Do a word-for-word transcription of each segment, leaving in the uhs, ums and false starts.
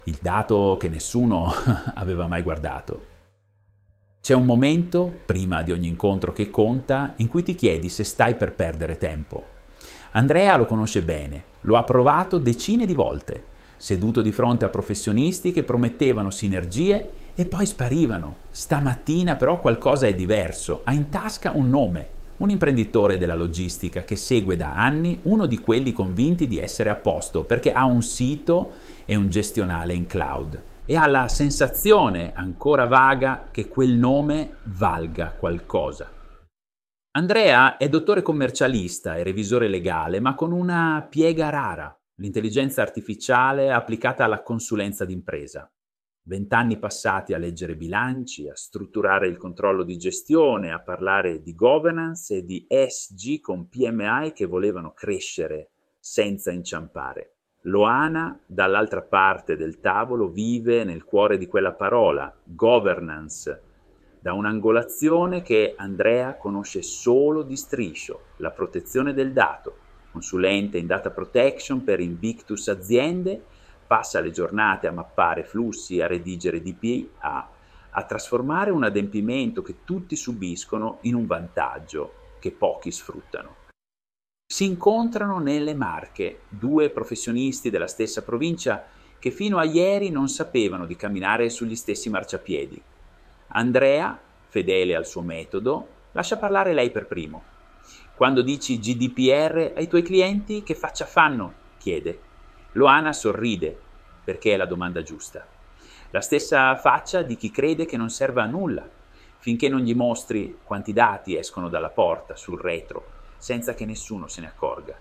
il dato che nessuno aveva mai guardato. C'è un momento, prima di ogni incontro che conta, in cui ti chiedi se stai per perdere tempo. Andrea lo conosce bene, lo ha provato decine di volte, seduto di fronte a professionisti che promettevano sinergie e poi sparivano. Stamattina però qualcosa è diverso, ha in tasca un nome, un imprenditore della logistica che segue da anni uno di quelli convinti di essere a posto perché ha un sito e un gestionale in cloud e ha la sensazione ancora vaga che quel nome valga qualcosa. Andrea è dottore commercialista e revisore legale, ma con una piega rara, l'intelligenza artificiale applicata alla consulenza d'impresa. Vent'anni passati a leggere bilanci, a strutturare il controllo di gestione, a parlare di governance e di E S G con P M I che volevano crescere senza inciampare. Loana, dall'altra parte del tavolo, vive nel cuore di quella parola, governance, da un'angolazione che Andrea conosce solo di striscio, la protezione del dato. Consulente in data protection per Invictus aziende, passa le giornate a mappare flussi, a redigere D P A, a trasformare un adempimento che tutti subiscono in un vantaggio che pochi sfruttano. Si incontrano nelle Marche, due professionisti della stessa provincia che fino a ieri non sapevano di camminare sugli stessi marciapiedi. Andrea, fedele al suo metodo, lascia parlare lei per primo. Quando dici G D P R ai tuoi clienti, che faccia fanno? Chiede. Loana sorride, perché è la domanda giusta. La stessa faccia di chi crede che non serva a nulla, finché non gli mostri quanti dati escono dalla porta, sul retro, senza che nessuno se ne accorga.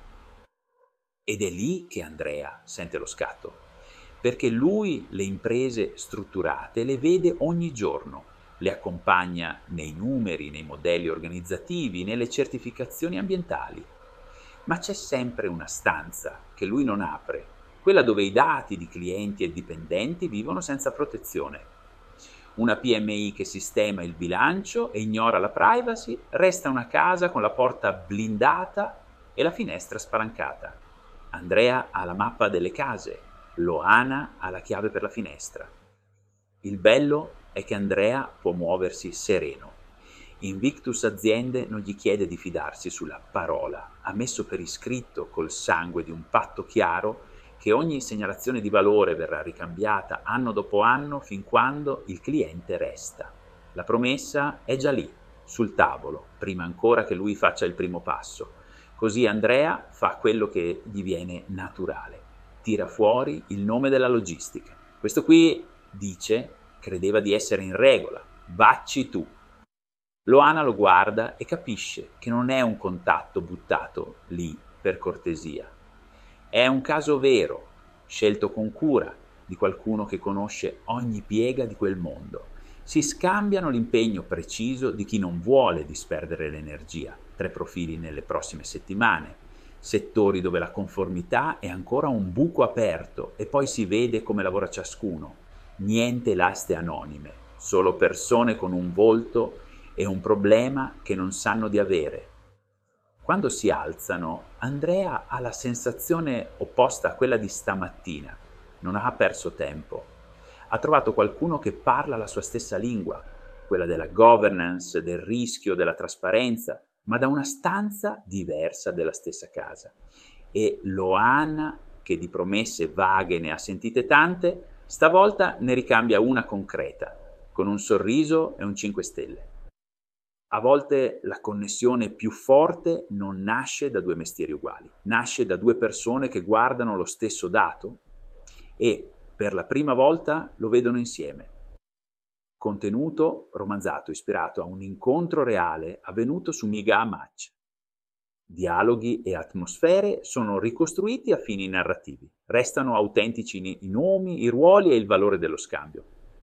Ed è lì che Andrea sente lo scatto, perché lui le imprese strutturate le vede ogni giorno, le accompagna nei numeri, nei modelli organizzativi, nelle certificazioni ambientali. Ma c'è sempre una stanza che lui non apre, quella dove i dati di clienti e dipendenti vivono senza protezione. Una P M I che sistema il bilancio e ignora la privacy resta una casa con la porta blindata e la finestra spalancata. Andrea ha la mappa delle case, Loana ha la chiave per la finestra. Il bello è che Andrea può muoversi sereno. Invictus Aziende non gli chiede di fidarsi sulla parola, ha messo per iscritto col sangue di un patto chiaro che ogni segnalazione di valore verrà ricambiata anno dopo anno fin quando il cliente resta. La promessa è già lì, sul tavolo, prima ancora che lui faccia il primo passo. Così Andrea fa quello che gli viene naturale. Tira fuori il nome della logistica. Questo qui, dice, credeva di essere in regola. Vacci tu. Loana lo guarda e capisce che non è un contatto buttato lì per cortesia. È un caso vero, scelto con cura, di qualcuno che conosce ogni piega di quel mondo. Si scambiano l'impegno preciso di chi non vuole disperdere l'energia. Tre profili nelle prossime settimane, settori dove la conformità è ancora un buco aperto e poi si vede come lavora ciascuno. Niente laste anonime, solo persone con un volto e un problema che non sanno di avere. Quando si alzano, Andrea ha la sensazione opposta a quella di stamattina. Non ha perso tempo. Ha trovato qualcuno che parla la sua stessa lingua, quella della governance, del rischio, della trasparenza, ma da una stanza diversa della stessa casa. E Loana, che di promesse vaghe ne ha sentite tante, stavolta ne ricambia una concreta, con un sorriso e un cinque stelle. A volte la connessione più forte non nasce da due mestieri uguali, nasce da due persone che guardano lo stesso dato e per la prima volta lo vedono insieme. Contenuto romanzato ispirato a un incontro reale avvenuto su Miga Match. Dialoghi e atmosfere sono ricostruiti a fini narrativi. Restano autentici i nomi, i ruoli e il valore dello scambio.